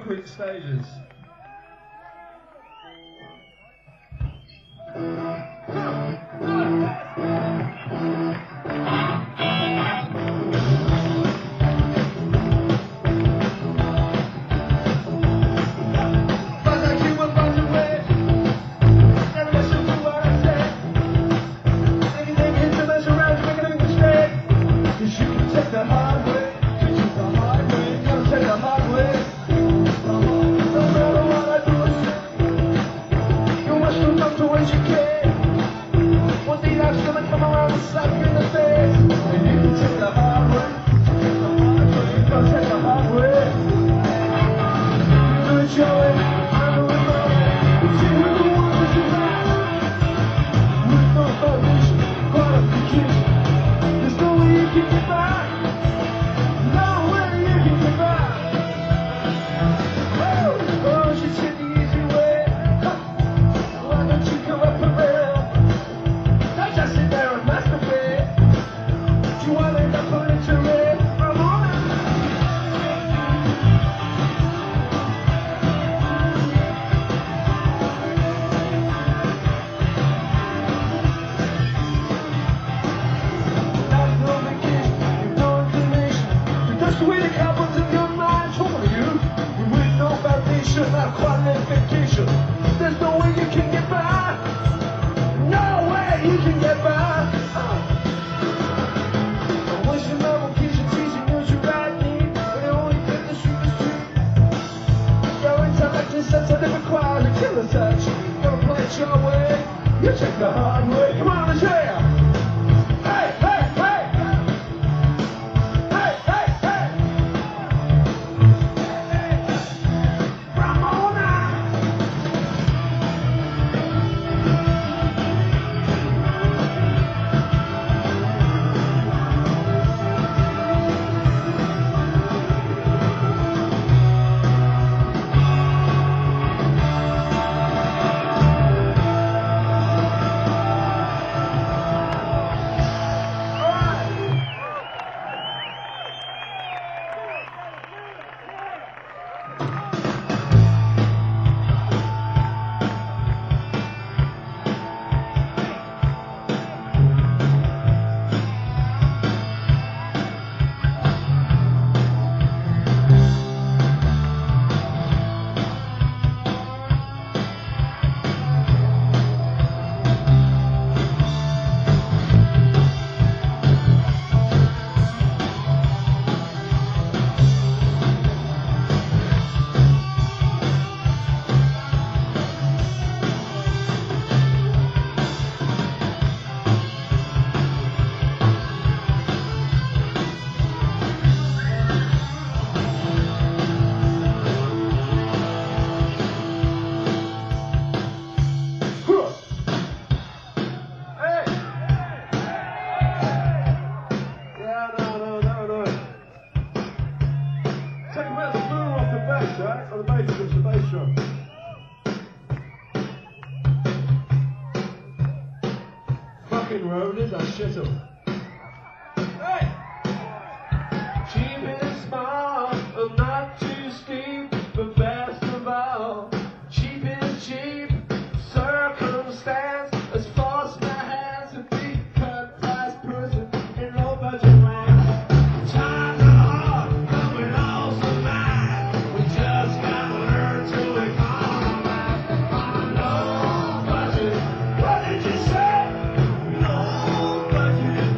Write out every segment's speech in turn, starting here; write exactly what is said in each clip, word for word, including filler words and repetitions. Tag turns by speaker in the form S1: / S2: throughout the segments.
S1: quick stages. Rollers, I shut them. Hey! Cheap and small, I'm not too steep, but best of all, cheap is cheap. Circumstance as forced my hands to be cut price person in low budget land. Times are hard, but we're also mad. We just gotta learn to economize on a low budget. What did you say? Low budget.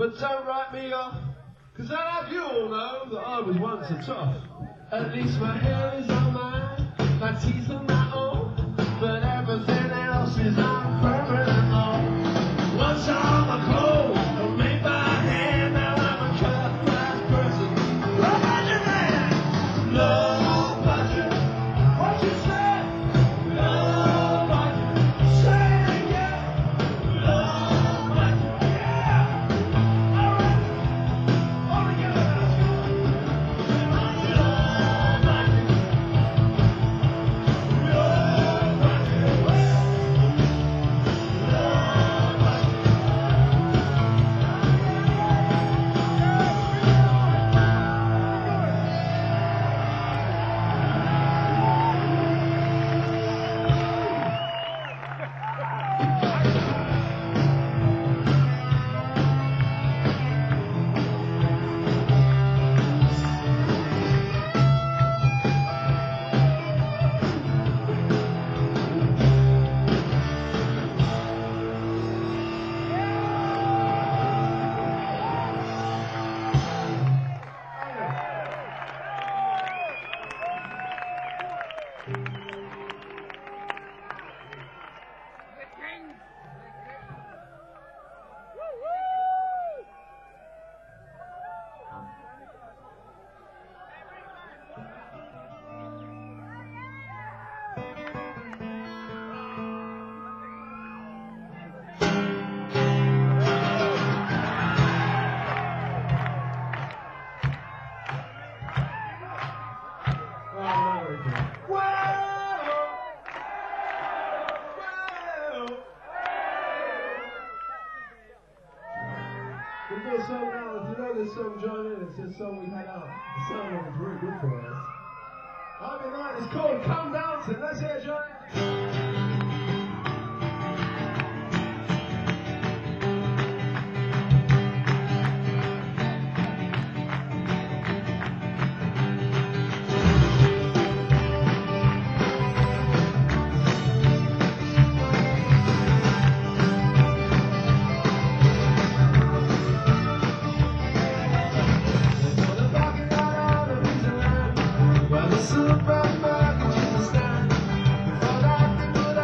S1: But don't write me off, cause I love you all know that I was once a tough. At least my hair is on mine, my teeth are my own, but everything else is on permanent loan. Once all my clothes were made by hand, now I'm a cut class person. Low budget man, low budget. What you say? Low budget. Say it again. Low budget. Yeah. All right. All together now. Low budget. Low budget. Low budget. We do a song now. If you know this song, join in. It's a song we had out. The song was really good for us. I'll be night. It's called Come Bouncing. Let's hear it, Johnny. Well, the supermarket is the stand. Before that, they put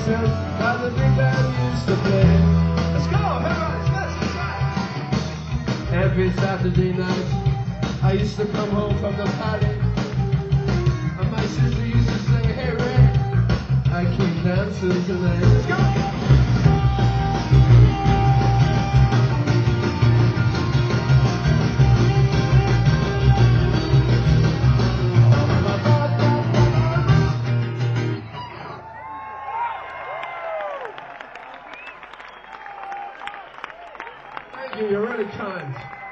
S1: Texas, how the big band used to play. Let's go, everybody, let's go. Every Saturday night, I used to come home from the party, and my sister used to say, hey Ray, I keep dancing tonight. Let's go. You're really kind.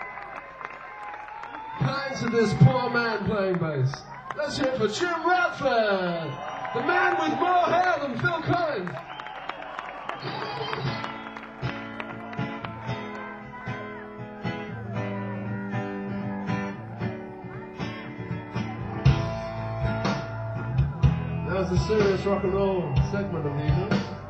S1: Kind to this poor man playing bass. Let's hear it for Jim Radford, the man with more hair than Phil Collins. That was the serious rock and roll segment of the evening.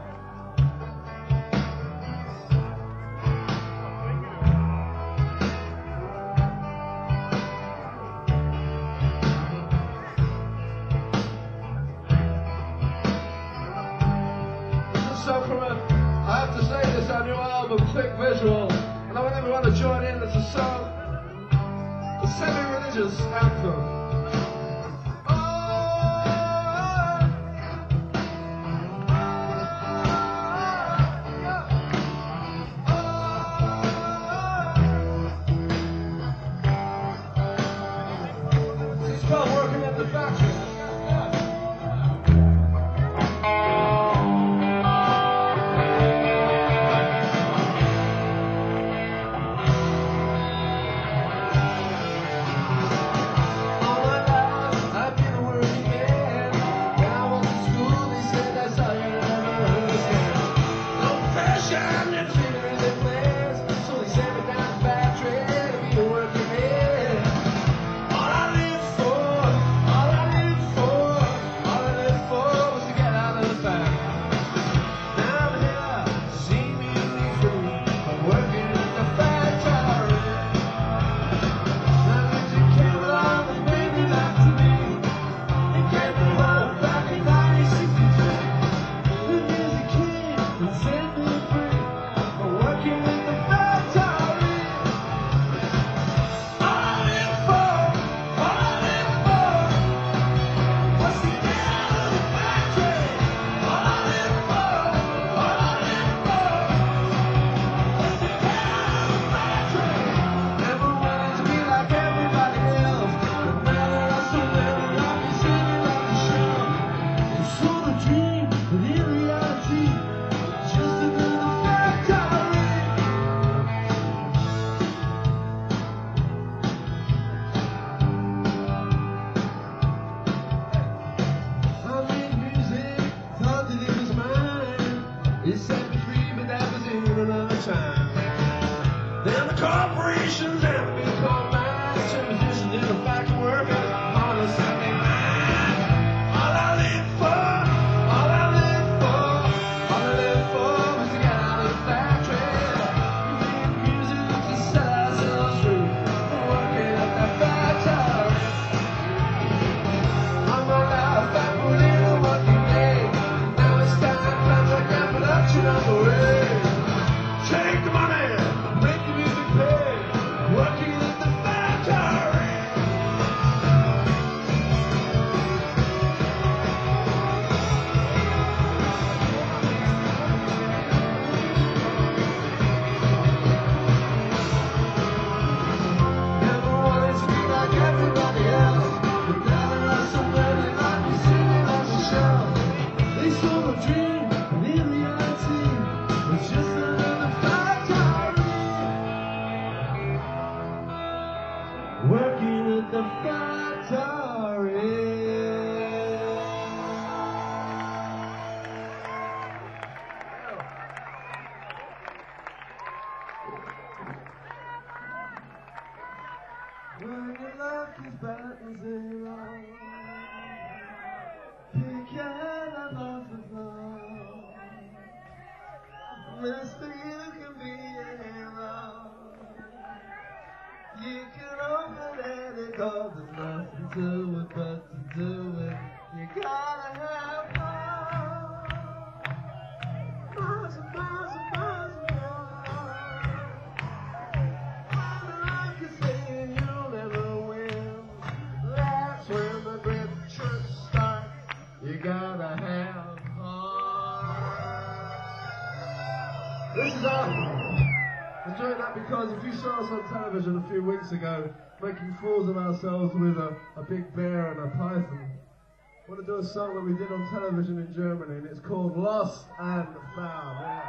S1: I have to say this, our new album, Thick Visual, and I want everyone to join in. It's a song, a semi-religious anthem. It's called Working at the Factory. It set me free, but that was in another time. Then the corporations and the big coal mines turned musicians into factory workers on a Sunday night. All I live for, all I live for, all I live for was to get out of the factory. We make music to set ourselves free, working at that factory. All my life I put in a working day. Now it's time to contract and production on the way. Take the money, make the music pay, working at the factory. Never wanted to be like everybody else, but now there are so many like me sitting on the shelf. They sold a dream, and in reality, it's just another factory. Working at the factory. When your life is bad and zero, pick your head and off the floor. Mister, you can be a hero. You can open any door, there's nothing to it but to do it. You gotta have fun. This is our... I'm doing that because if you saw us on television a few weeks ago, making fools of ourselves with a, a big bear and a python, I want to do a song that we did on television in Germany, and it's called Lost and Found. Yeah.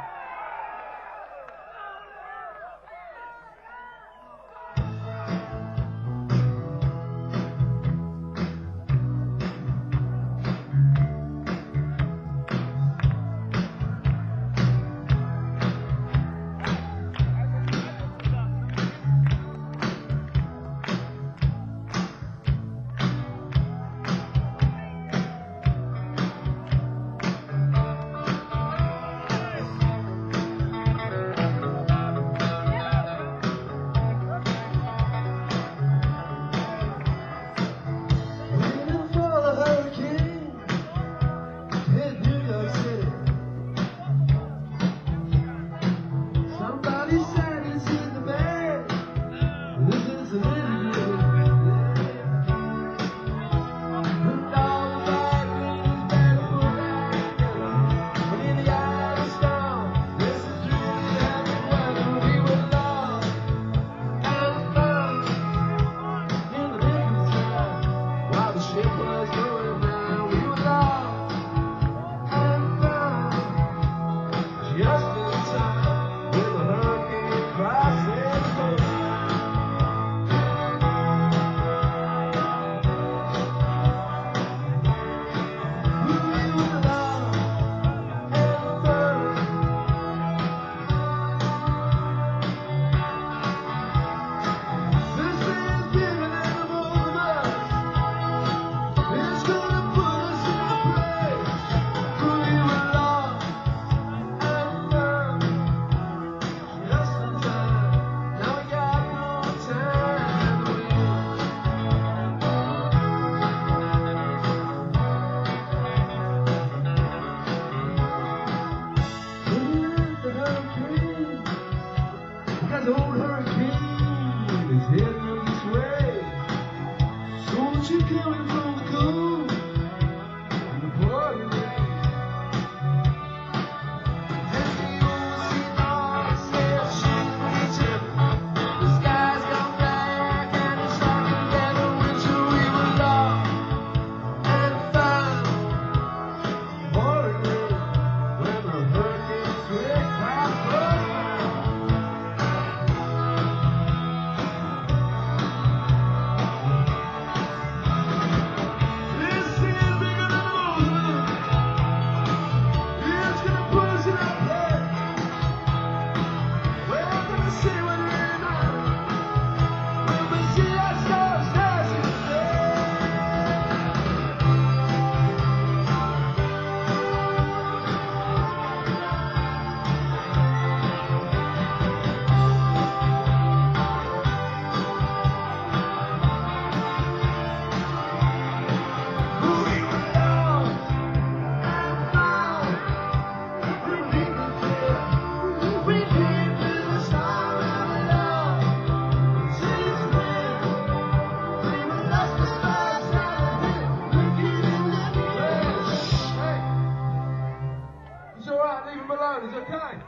S1: It's okay.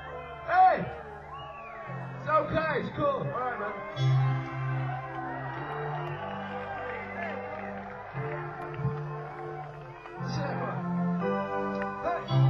S1: Hey! It's okay, it's cool. Alright, man. That's it, man. Hey!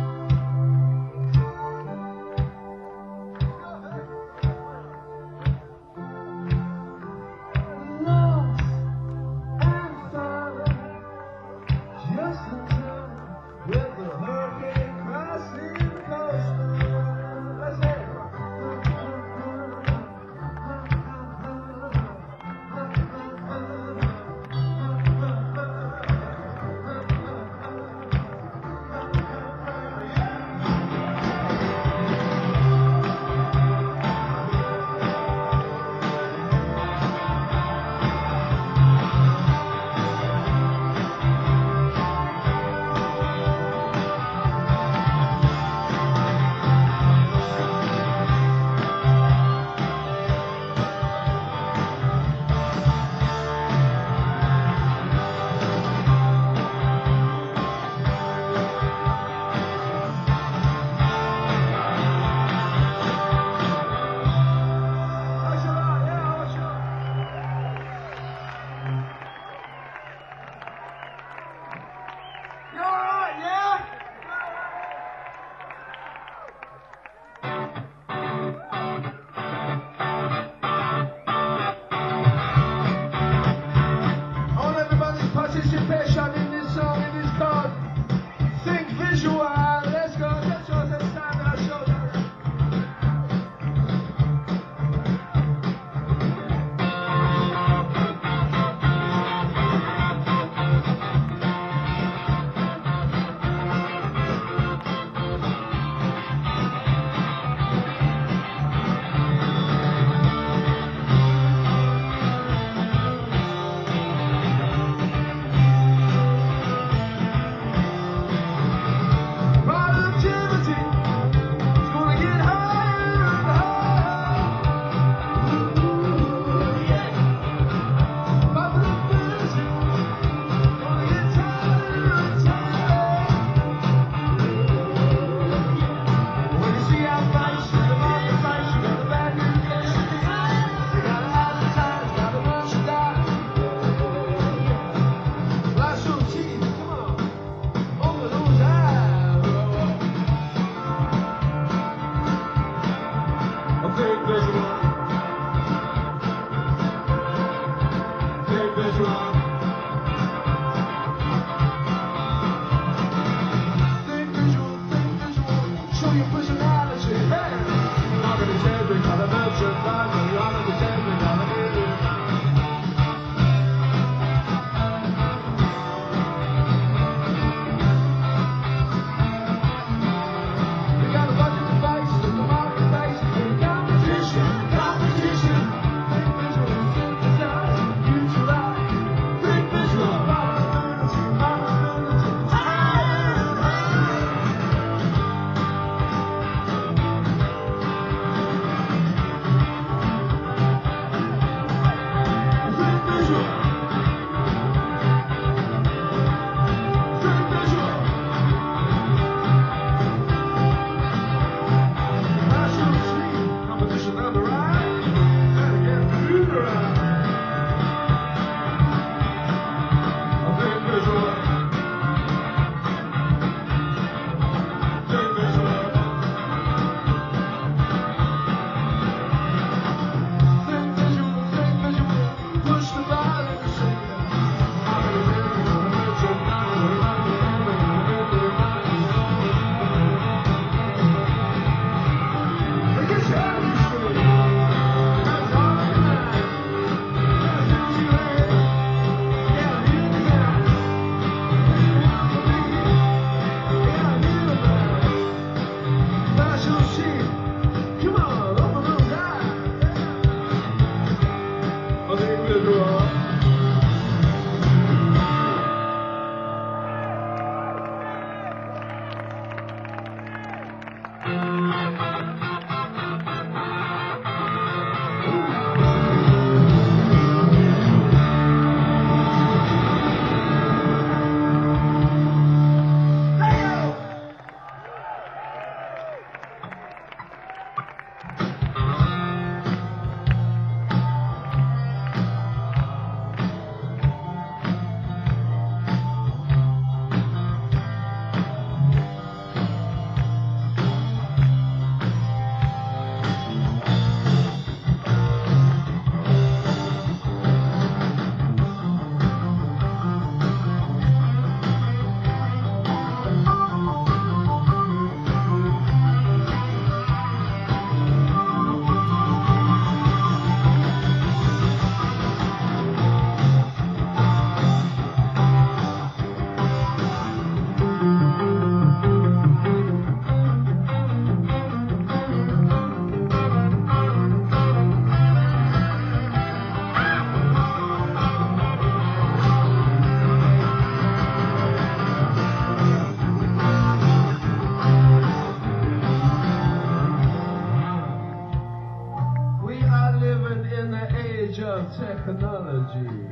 S1: technology.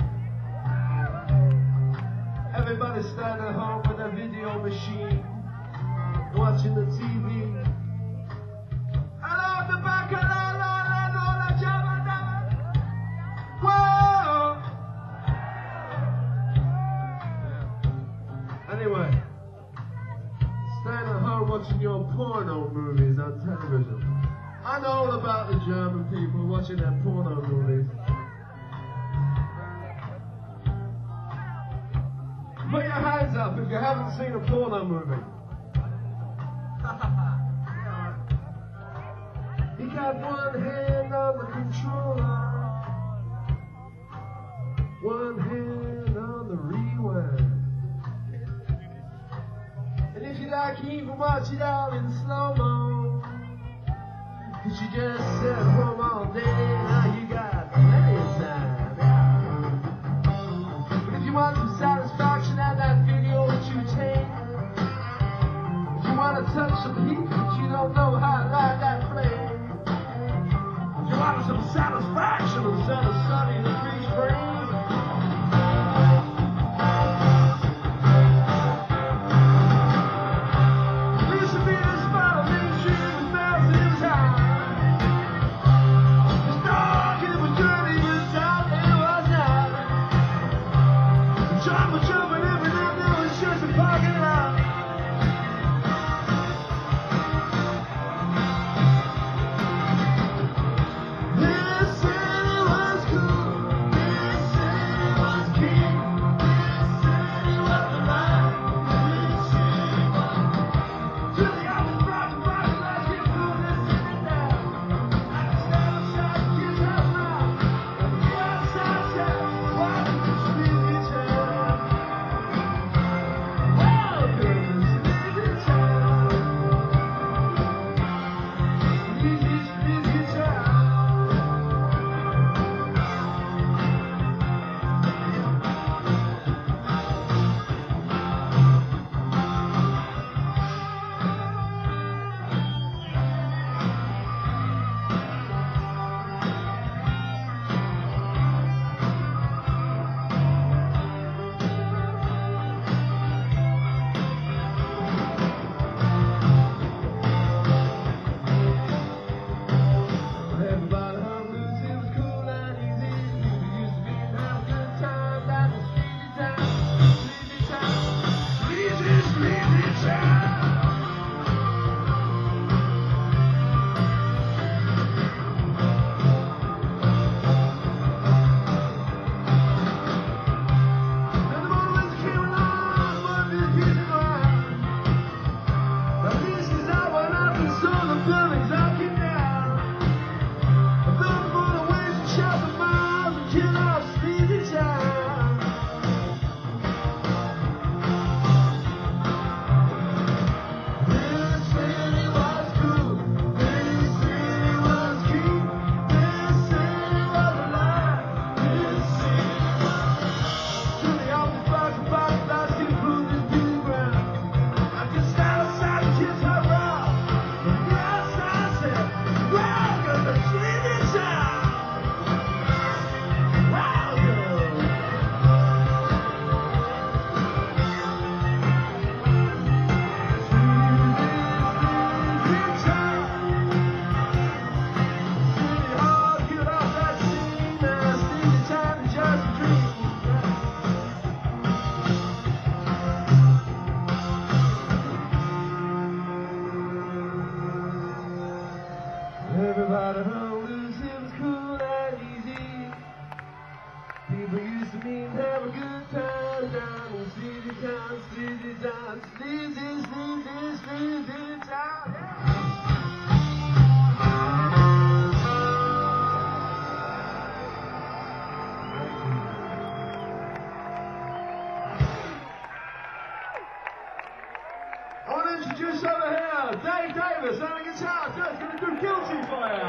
S1: Everybody standing at home with a video machine, watching the T V. Hello, the back, hello, hello, hello, hello, Anyway, staying at home watching your porno movies on television. I know all about the German people watching their porno movies. Put your hands up if you haven't seen a porno movie. He got one hand on the controller, one hand on the rewind. And if you like, you even watch it all in slow-mo. Cause you just sit at home all day, now you got plenty of time, yeah. But if you want some satisfaction out of that video that you take, if you want to touch some heat but you don't know how to light that flame, if you want some satisfaction instead of sunny in the free spring, everybody home lose it was cool and easy. People used to meet and have a good time down in sleazy town, sleazy town, sleazy, sleazy, sleazy town. I want to introduce over here Dave Davis on the guitar. So he's going to do Guilty for you.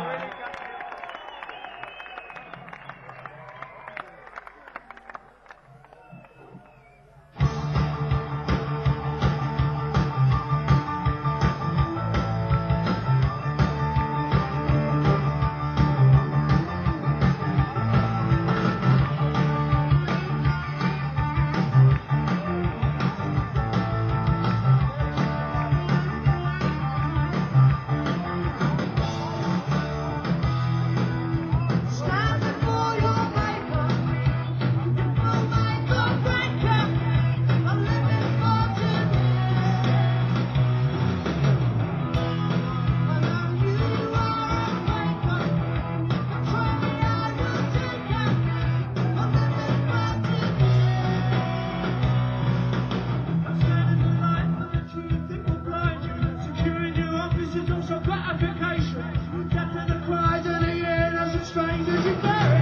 S1: this is also gratification. Death and the cries and the end as a stranger you bury.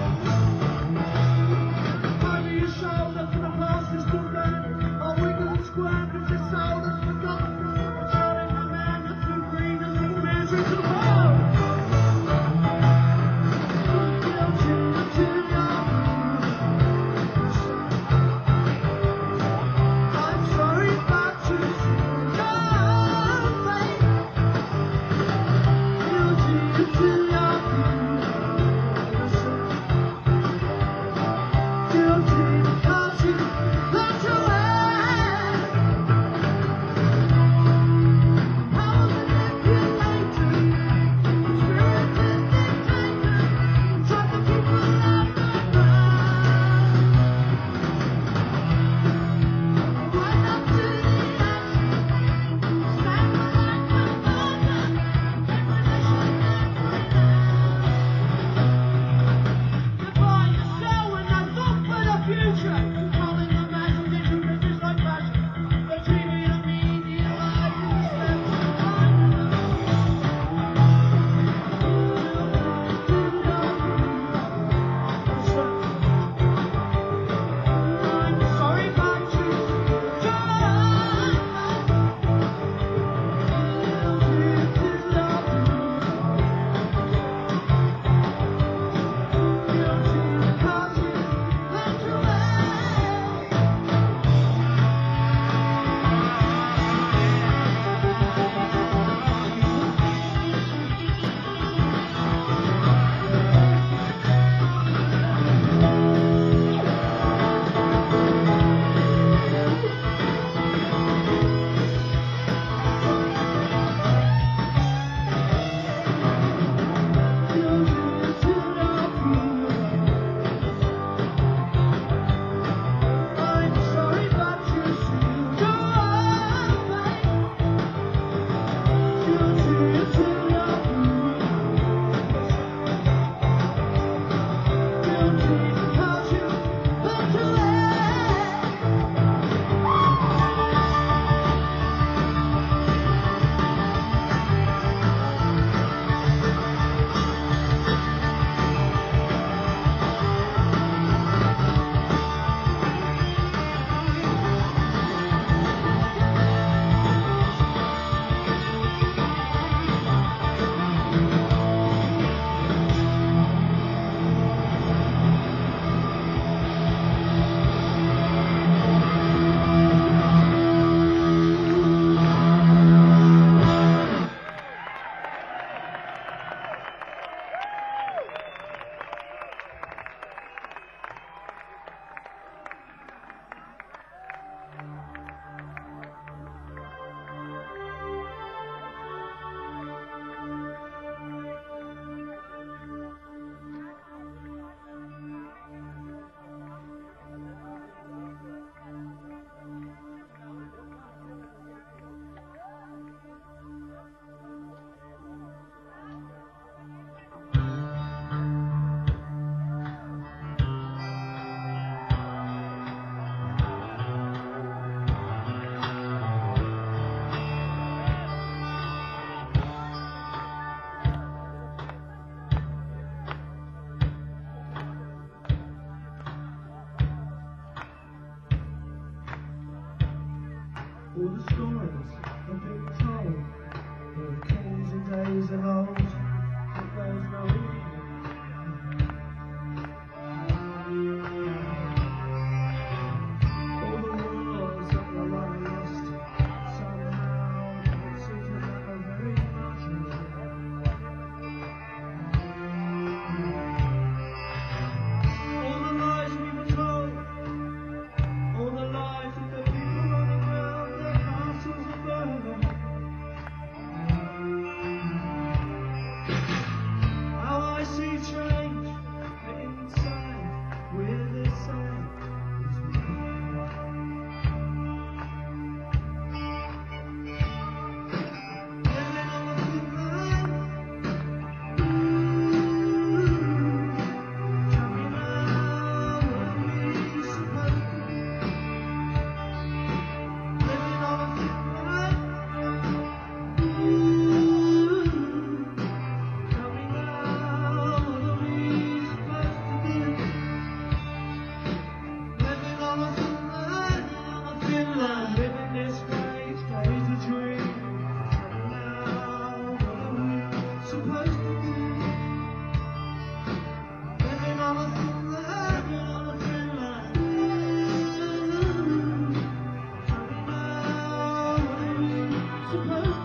S1: Over your shoulder for the past is still burning. I'll wiggle and squirm with your soul that's forgotten. I'm showing the man that's too green and too misery to hold. I'm sorry, but you see your face.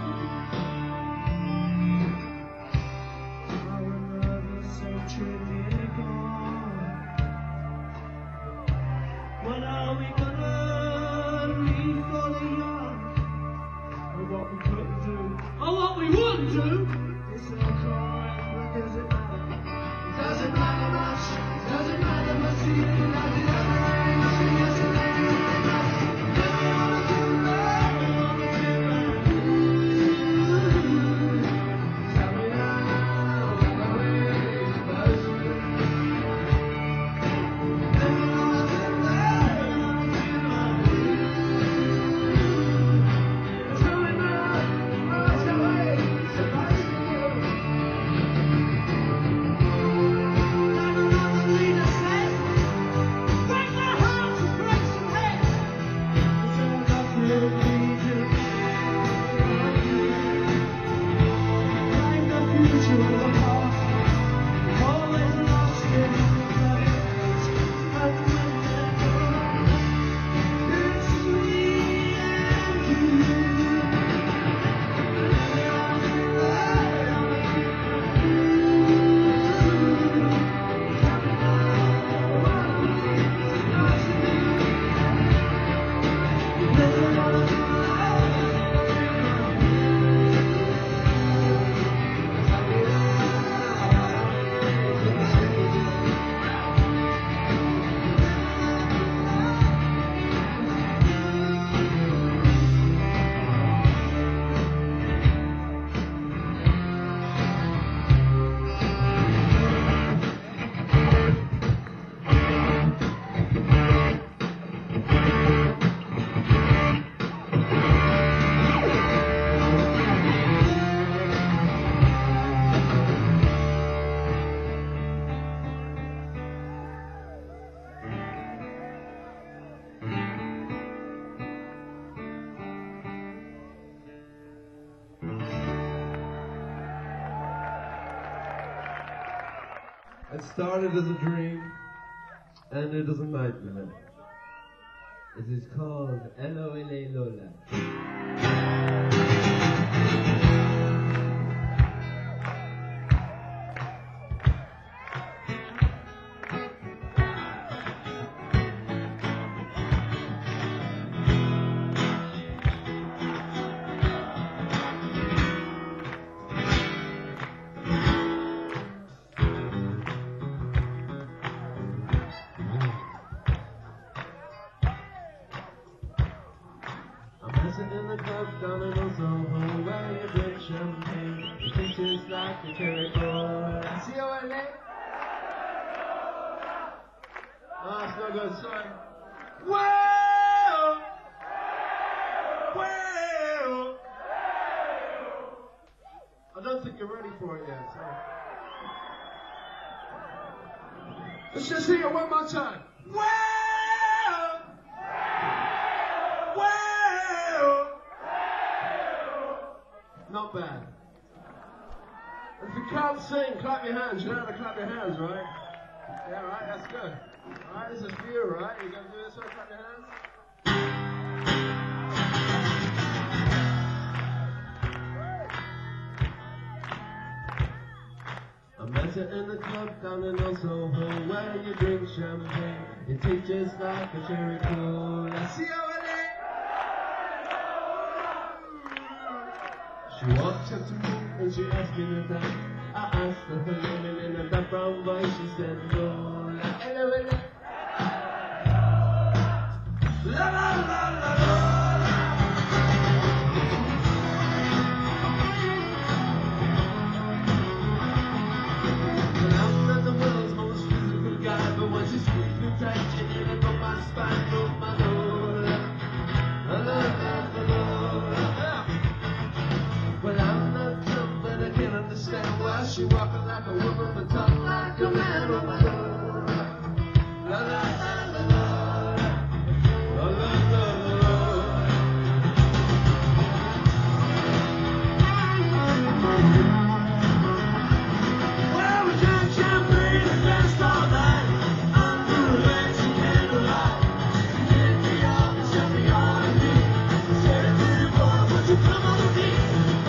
S1: Another century gone. What are we gonna leave for the young? Or what we couldn't do? Or what we wouldn't do? It's all correct, but does it matter? Doesn't matter much. Doesn't matter much to you. Like the other age, yes, it matters. Never wanna do love, wanna do love. Tell me now, the way it's supposed to be. Never wanna do love, wanna do love. Tell me now, what's the way it's supposed to be.
S2: It started as a dream, ended as a nightmare. It is called L O L A Lola. Sitting in the club down in Soho where you drink champagne. You think it's like a cherry cola. C O L A? Oh, it's no good, sorry. Well, well, I don't think you're ready for it yet, so. Let's just sing it one more time. Well, well. Not bad. If you can't sing, clap your hands. You know how to clap your hands, right? Yeah, right, that's good. Alright, this is for you, right? You gonna do this one, clap your hands? I met her in the club down in Soho where you drink champagne. It tastes just like a cherry cola. C O L A. She walked up to me and she asked me to dance. I asked her her name and in a dark brown voice she said Lola. L O L A. La la la la la. Well, I'm not the world's most physical guy, but when she squeezed me tight, she nearly broke my spine, broke my Lola. La la la la la. Well, I'm not dumb, but I can't understand why she walking like a woman but talk like a man. Oh my Lord. La la la la la. La la la la la. Well, we drank champagne and danced all night under a light and candlelight. She picked me up and set me on her feet. Said, pretty boy, won't you come on with me?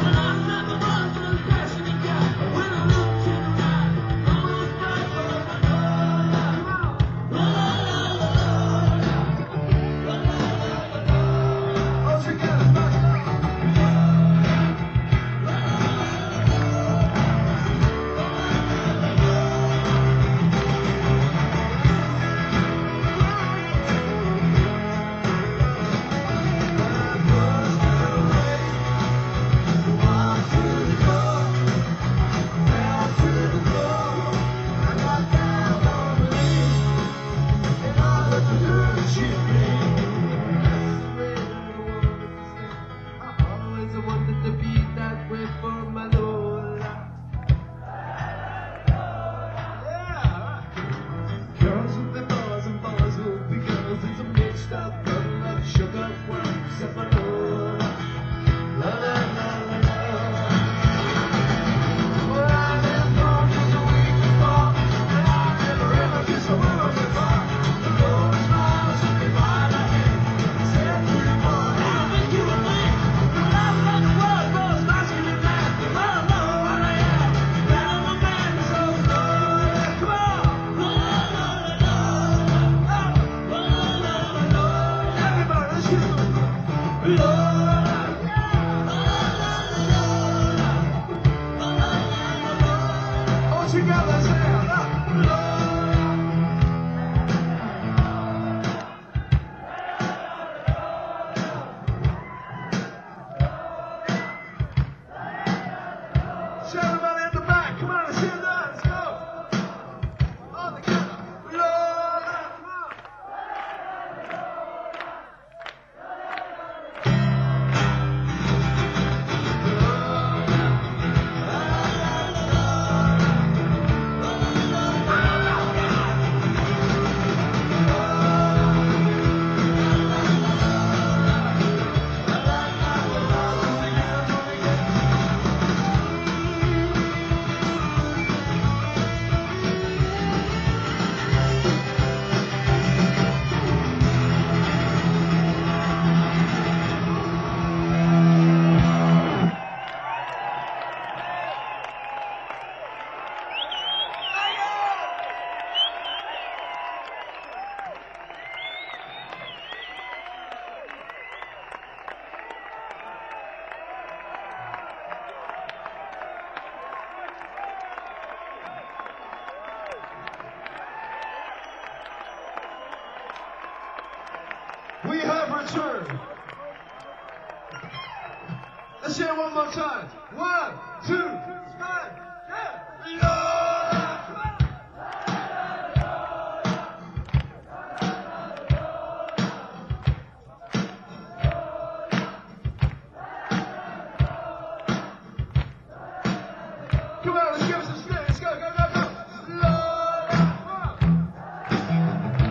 S1: together, say it. Lord. So everybody in the back, come on, let's hear that. Let's go. On the count. Lord, come on. We have returned. Let's hear it one more time. One, two, three, yeah. Lord. Come on, let's give us some spin. Let's go, go, go, go. Lord. Come on.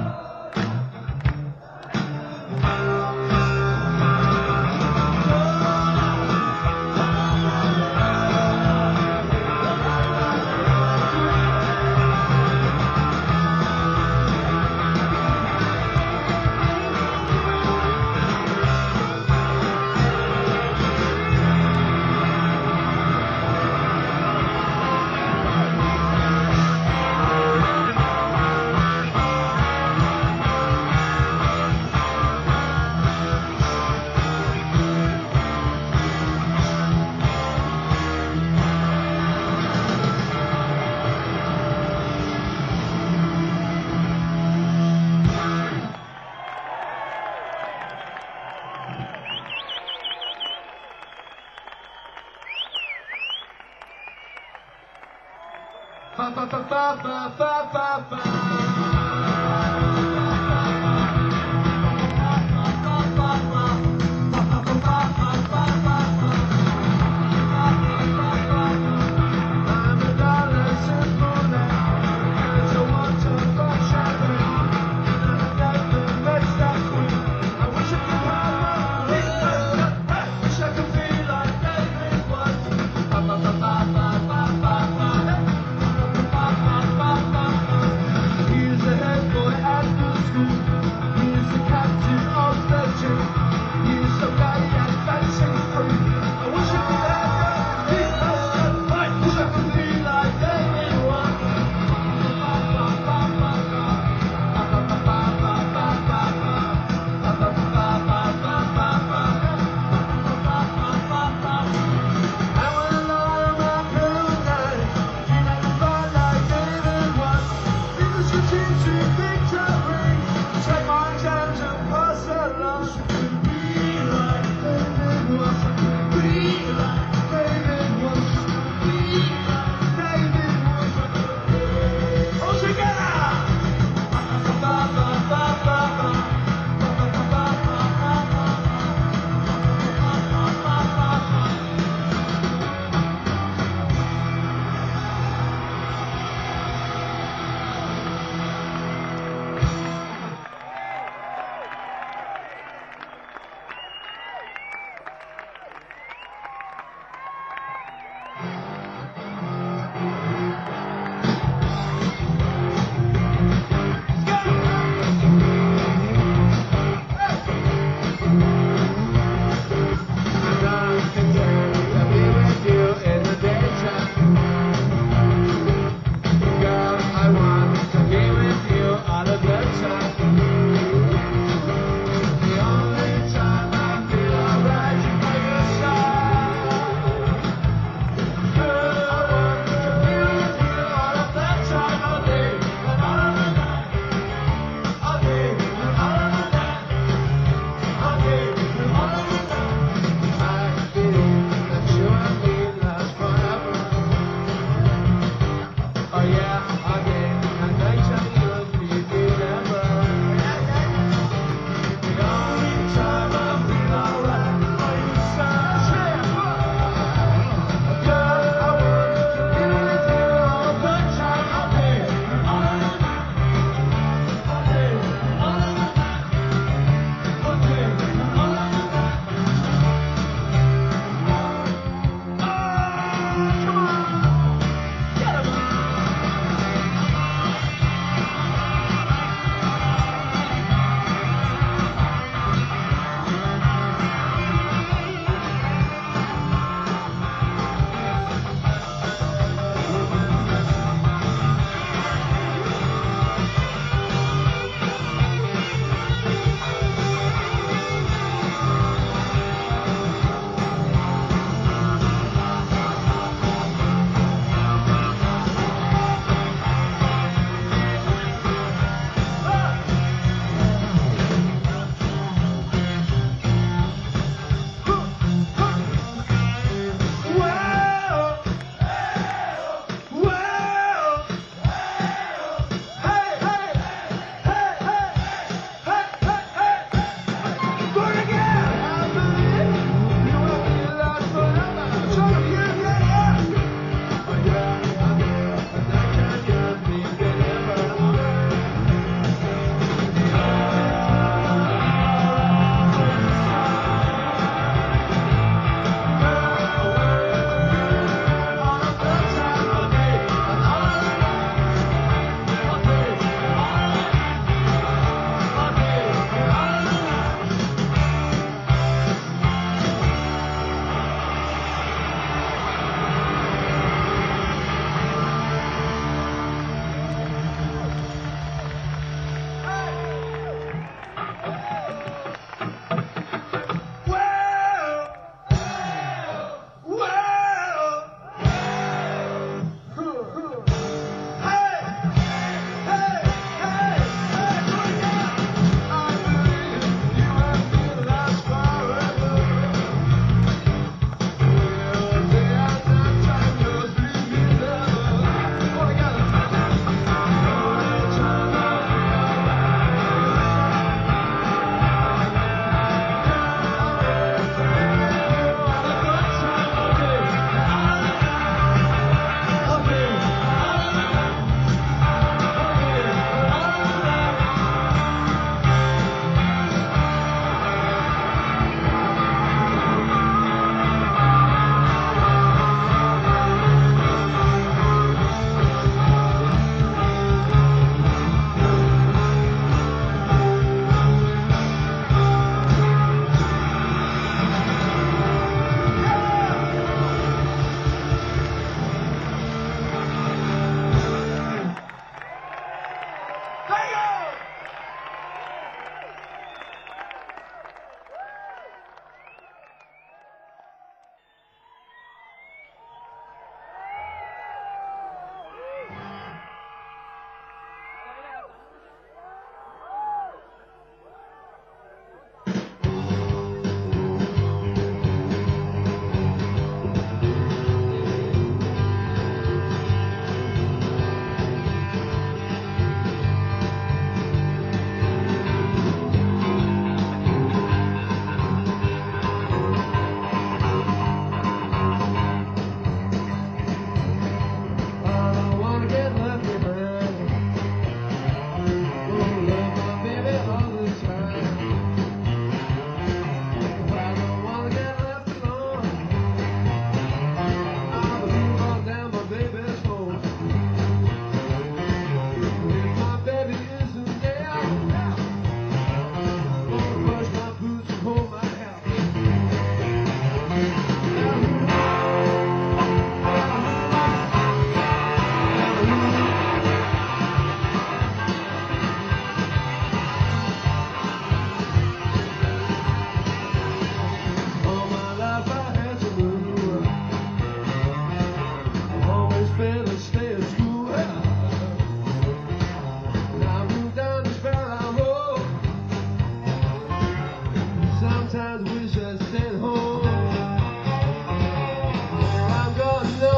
S1: Fa fa fa fa fa fa fa fa. I'm a dollar simple now. It's a wonderful champagne. Nothing makes that sweet. I wish I could have a I wish I could feel like David was. Fa fa fa fa fa fa fa fa. He's the head boy at the school. He's the captain of the team. He's the guy at dancing free. I wish I could have a I wish I could be like David was. Fa fa fa fa fa. Fa fa fa fa fa fa fa. Fa fa fa fa fa fa fa. Fa fa fa fa. I wanna know my paradise. Feel like a fire like David was. It's a strategic victory. Take my exams and pass along. Be like David was. Be like David was. Be like David was. All together. Fa fa fa fa fa fa. Fa fa fa fa fa fa. Fa fa fa fa fa.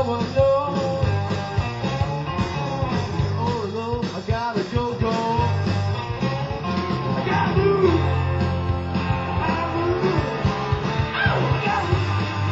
S1: I know. Oh no, I gotta go, go. I gotta move. I move. Oh, I gotta move.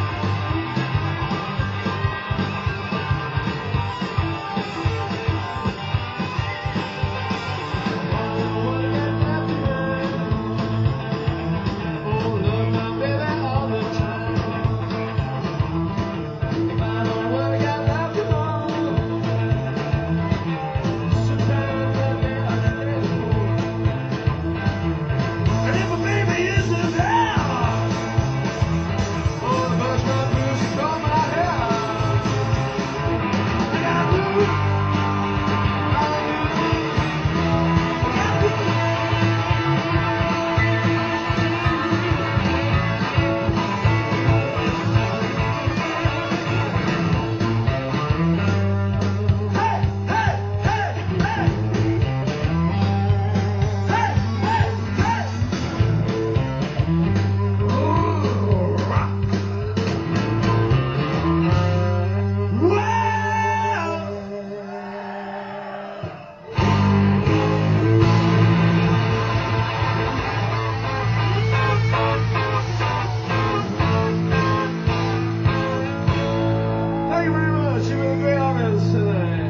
S1: Thank you very much. You've been great honors today.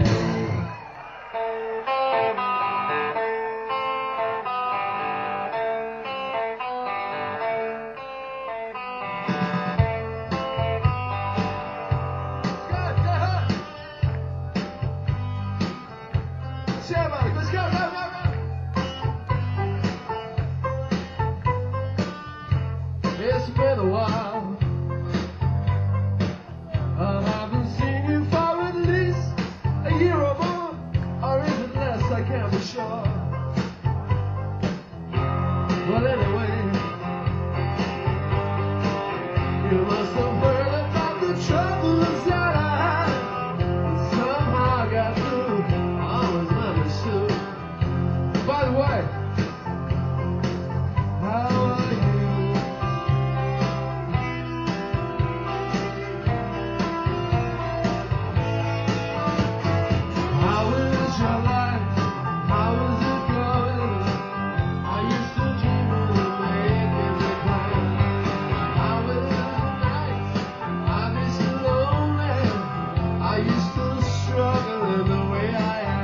S1: Good, good. Let's go, buddy. Let's go, go, go, go. It's been a while. I haven't seen you for at least a year or more, or is it less? I can't be sure. But anyway, you must have heard about the troubles that I had. Somehow I got through. I was misunderstood. By the way, how are you? How is your life? How is it going? Are you still dreaming of making me cry? How is the night? Are you still lonely? Are you still struggling the way I am?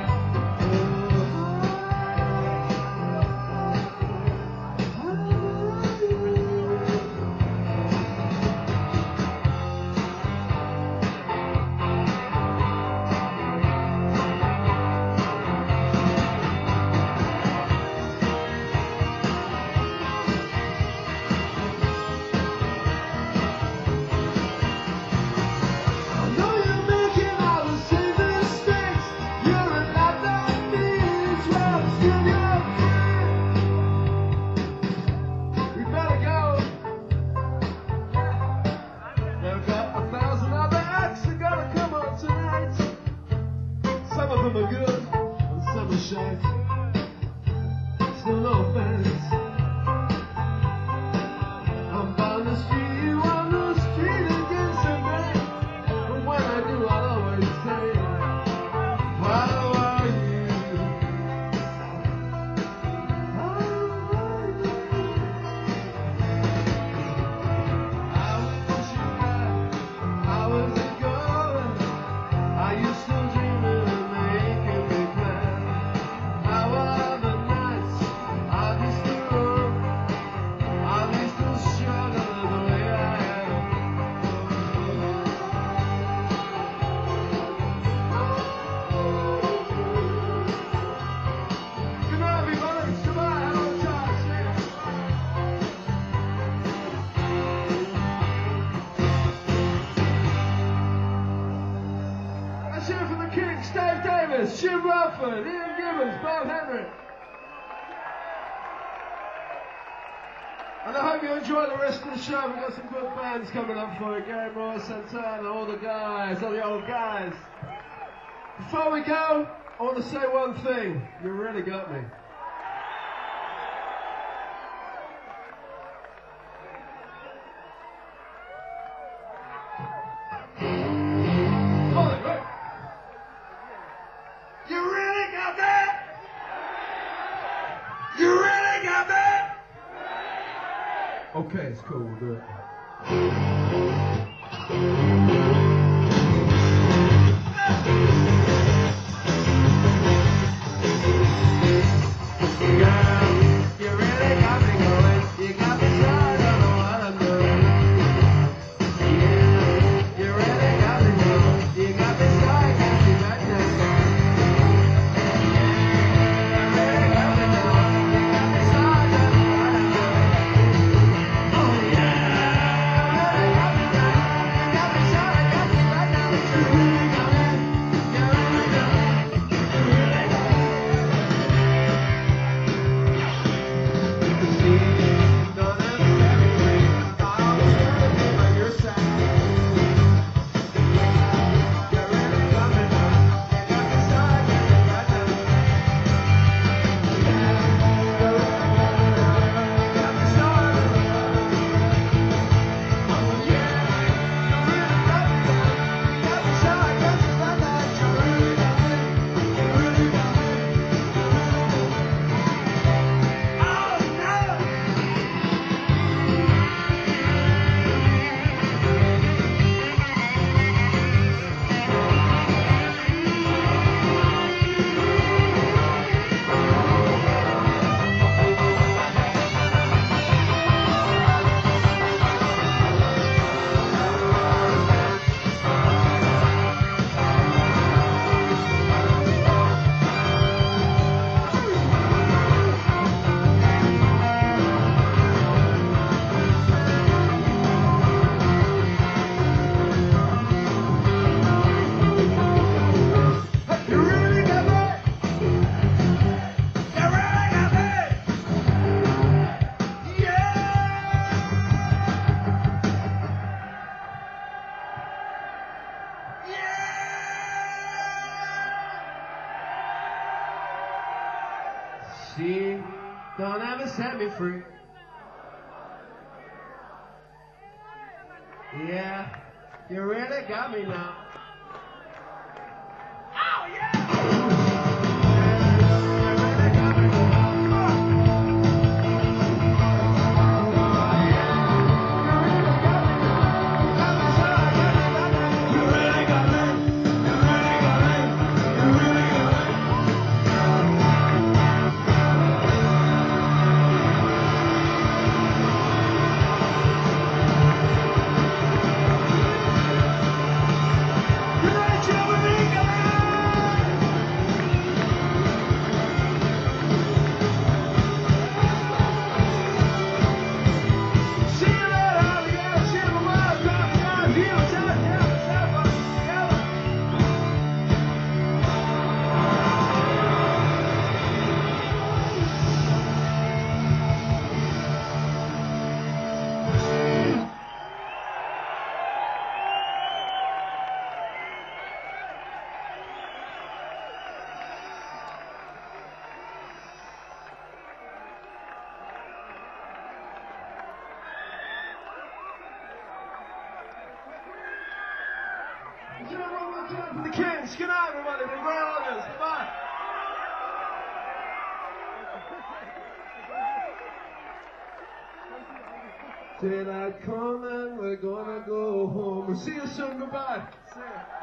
S1: I know you're making all the same mistakes. You're a lot like me as well. Still you're free. We better go. They've got a thousand other acts that gotta come up tonight. Some of them are good and some are shite. Still no offense. I'm bound to see you on the street again someday. But when I do, I'll always say, how are you? How are you? How is your life? How is it going? Are you still dreaming of making me cry? How are the nights? Are they still long? Are they still struggling the way I am? Good night, everybody. Goodbye. Have a time. Let's hear it from the Kings, Dave Davis, Jim Rutherford, Ian Gibbons, Bob Henry. And I hope you enjoy the rest of the show. We've got some good bands coming up for you. Gary Moore, Santana, all the guys, all the old guys. Before we go, I want to say one thing. You really got me. cool, do it. She don't ever set me free. Yeah, you really got me now. Oh yeah! Give it one more time for the Kings. Good night, everybody. We're great audience. Bye. Daylight coming, we're gonna go home. We'll see you soon. Goodbye. See ya.